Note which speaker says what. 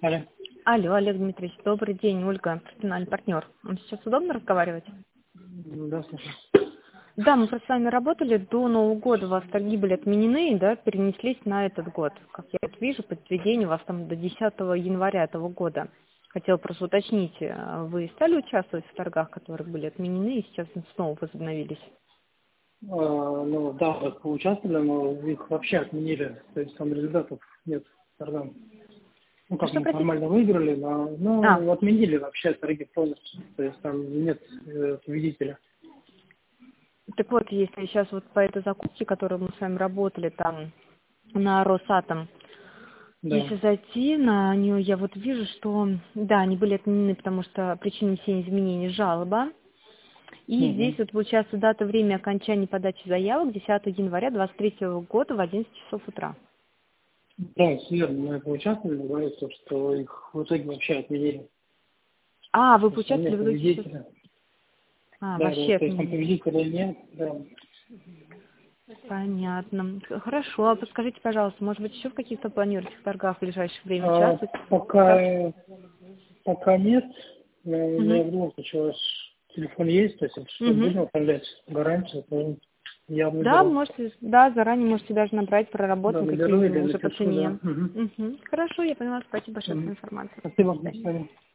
Speaker 1: Алло.
Speaker 2: Алло, Олег Дмитриевич, добрый день, Ольга, профессиональный партнер. Вам сейчас удобно разговаривать?
Speaker 1: Да, слушаю.
Speaker 2: Да, мы просто с вами работали до Нового года, у вас торги были отменены, да, перенеслись на этот год. Как я вот вижу, подтверждение у вас там до 10 января этого года. Хотела просто уточнить, вы стали участвовать в торгах, которые были отменены и сейчас снова возобновились?
Speaker 1: Ну да, вот поучаствовали, но их вообще отменили. То есть там результатов нет торгам. Ну как,
Speaker 2: Что,
Speaker 1: мы
Speaker 2: простите?
Speaker 1: формально выиграли,
Speaker 2: А,
Speaker 1: но отменили вообще торги полностью. То есть там нет победителя.
Speaker 2: так вот, если сейчас вот по этой закупке, которую мы с вами работали там на Росатом,
Speaker 1: Да.
Speaker 2: если зайти на нее, я вот вижу, что, да, они были отменены, потому что причиной всех изменений жалоба. И здесь
Speaker 1: Угу.
Speaker 2: вот получается дата, время окончания подачи заявок 10 января 2023 года в 11 часов утра.
Speaker 1: Да, все верно, мы поучаствовали, говорится, что их в итоге вообще отменили.
Speaker 2: А, вы
Speaker 1: То есть там
Speaker 2: поучаствовали
Speaker 1: нет
Speaker 2: в итоге?
Speaker 1: победителя.
Speaker 2: А,
Speaker 1: Да, да,
Speaker 2: вообще
Speaker 1: то есть там
Speaker 2: отменили.
Speaker 1: победителя нет, да.
Speaker 2: Понятно. Хорошо. А подскажите, пожалуйста, может быть, еще в каких-то планируете торгах в ближайшее время
Speaker 1: А,
Speaker 2: участвовать? Так.
Speaker 1: пока нет, но у меня
Speaker 2: Угу.
Speaker 1: в двух случилось телефон есть, то есть если что,
Speaker 2: Угу.
Speaker 1: будем оформлять гарантию, то я
Speaker 2: Да,
Speaker 1: наберу.
Speaker 2: можете, да, заранее можете даже набрать,
Speaker 1: Да,
Speaker 2: проработаем, какие
Speaker 1: наберу или
Speaker 2: уже по
Speaker 1: напишу, да.
Speaker 2: цене.
Speaker 1: Угу.
Speaker 2: Угу. Хорошо, я поняла. Спасибо большое за
Speaker 1: Угу.
Speaker 2: информацию. До
Speaker 1: Спасибо, до
Speaker 2: свидания.
Speaker 1: свидания.